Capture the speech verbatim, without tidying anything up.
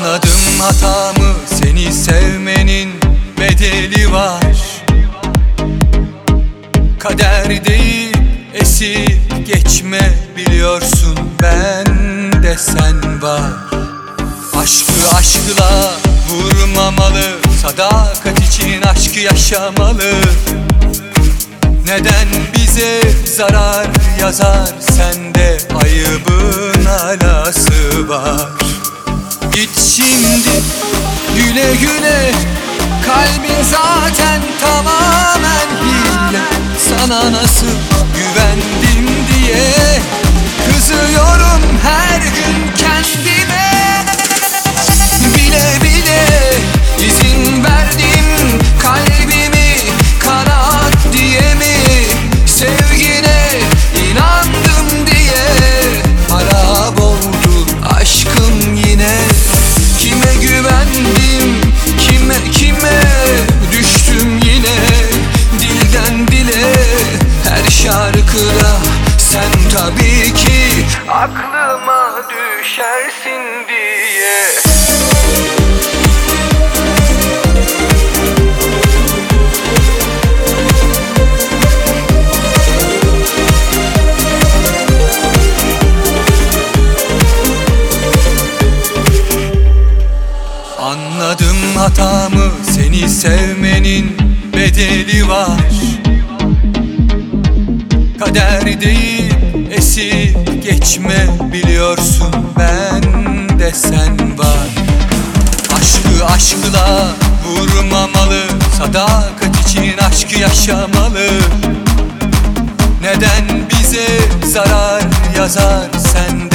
Anladım hatamı, seni sevmenin bedeli var. Kader değil, esip geçme biliyorsun, bende sen var. Aşkı aşkla vurmamalı, sadakat için aşkı yaşamalı. Neden bize zarar yazar, sende ayıbın alası var. Git şimdi güle güle, kalbin zaten tamamen hile. Sana nasıl güvendim diye kızıyorum her gün kendime. Bile bile izin verdim, kalbimi kanat diye mi? Sevgine inandım diye harap oldu aşkım yine. Kime güvendim, kime kime düştüm yine. Dilden dile her şarkıda sen tabii ki aklıma düşersin diye. Anladım hatamı, seni sevmenin bedeli var. Kader değil, esip geçme biliyorsun, bende sen var. Aşkı aşkla vurmamalı, sadakat için aşkı yaşamalı. Neden bize zarar yazar, sen